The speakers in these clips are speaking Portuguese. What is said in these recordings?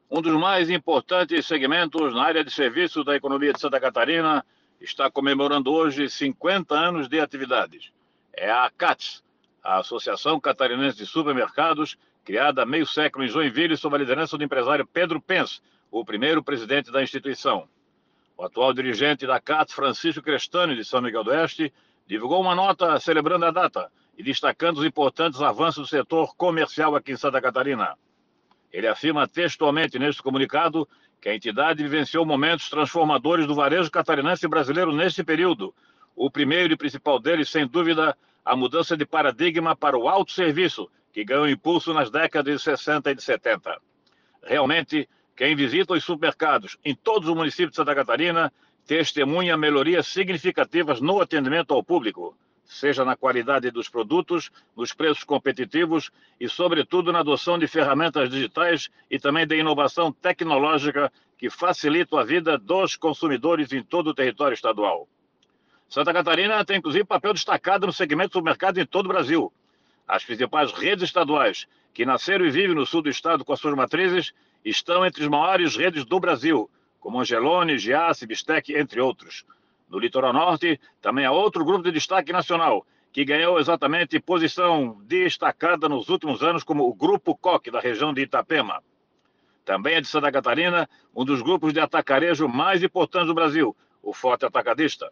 Um dos mais importantes segmentos na área de serviços da economia de Santa Catarina está comemorando hoje 50 anos de atividades. É a ACATS, a Associação Catarinense de Supermercados, criada há meio século em Joinville sob a liderança do empresário Pedro Pence, o primeiro presidente da instituição. O atual dirigente da ACATS, Francisco Crestani, de São Miguel do Oeste, divulgou uma nota celebrando a data e destacando os importantes avanços do setor comercial aqui em Santa Catarina. Ele afirma textualmente neste comunicado que a entidade vivenciou momentos transformadores do varejo catarinense e brasileiro neste período. O primeiro e principal deles, sem dúvida, a mudança de paradigma para o autosserviço, que ganhou impulso nas décadas de 60 e de 70. Realmente, quem visita os supermercados em todos os municípios de Santa Catarina testemunha melhorias significativas no atendimento ao público, seja na qualidade dos produtos, nos preços competitivos e, sobretudo, na adoção de ferramentas digitais e também de inovação tecnológica que facilitam a vida dos consumidores em todo o território estadual. Santa Catarina tem, inclusive, papel destacado no segmento do supermercado em todo o Brasil. As principais redes estaduais, que nasceram e vivem no sul do estado com as suas matrizes, estão entre as maiores redes do Brasil, como Angelone, Giasse, Bistec, entre outros. No litoral norte, também há outro grupo de destaque nacional, que ganhou exatamente posição destacada nos últimos anos, como o Grupo Coque, da região de Itapema. Também é de Santa Catarina, um dos grupos de atacarejo mais importantes do Brasil, o Forte Atacadista.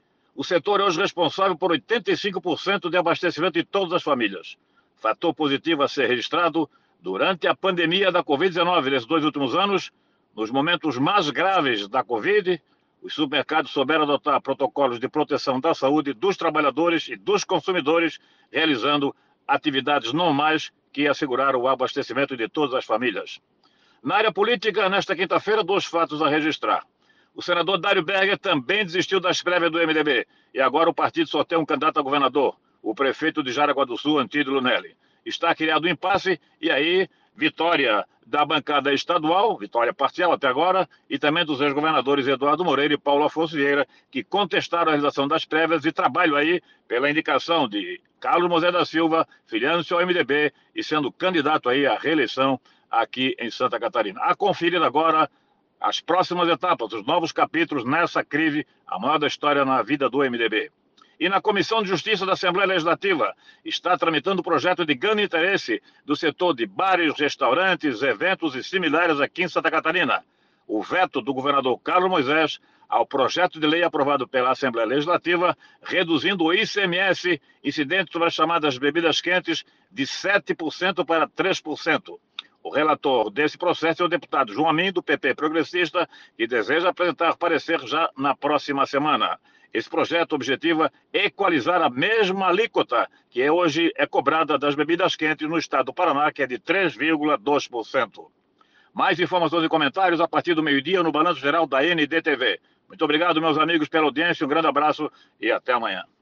O setor é hoje responsável por 85% de abastecimento de todas as famílias. Fator positivo a ser registrado durante a pandemia da Covid-19 nesses 2 últimos anos, nos momentos mais graves da Covid, os supermercados souberam adotar protocolos de proteção da saúde dos trabalhadores e dos consumidores, realizando atividades normais que asseguraram o abastecimento de todas as famílias. Na área política, nesta quinta-feira, 2 fatos a registrar. O senador Dário Berger também desistiu das prévias do MDB e agora o partido só tem um candidato a governador, o prefeito de Jaraguá do Sul, Antídio Lunelli. Está criado um impasse e aí vitória da bancada estadual, vitória parcial até agora, e também dos ex-governadores Eduardo Moreira e Paulo Afonso Vieira, que contestaram a realização das prévias e trabalham aí pela indicação de Carlos Mosé da Silva, filiando-se ao MDB e sendo candidato aí à reeleição aqui em Santa Catarina. A conferir agora as próximas etapas, os novos capítulos nessa crise, a maior da história na vida do MDB. E na Comissão de Justiça da Assembleia Legislativa está tramitando o projeto de grande interesse do setor de bares, restaurantes, eventos e similares aqui em Santa Catarina. O veto do governador Carlos Moisés ao projeto de lei aprovado pela Assembleia Legislativa, reduzindo o ICMS incidente sobre as chamadas bebidas quentes de 7% para 3%. O relator desse processo é o deputado João Amin, do PP Progressista, que deseja apresentar parecer já na próxima semana. Esse projeto objetiva equalizar a mesma alíquota que hoje é cobrada das bebidas quentes no estado do Paraná, que é de 3,2%. Mais informações e comentários a partir do meio-dia no Balanço Geral da NDTV. Muito obrigado, meus amigos, pela audiência, um grande abraço e até amanhã.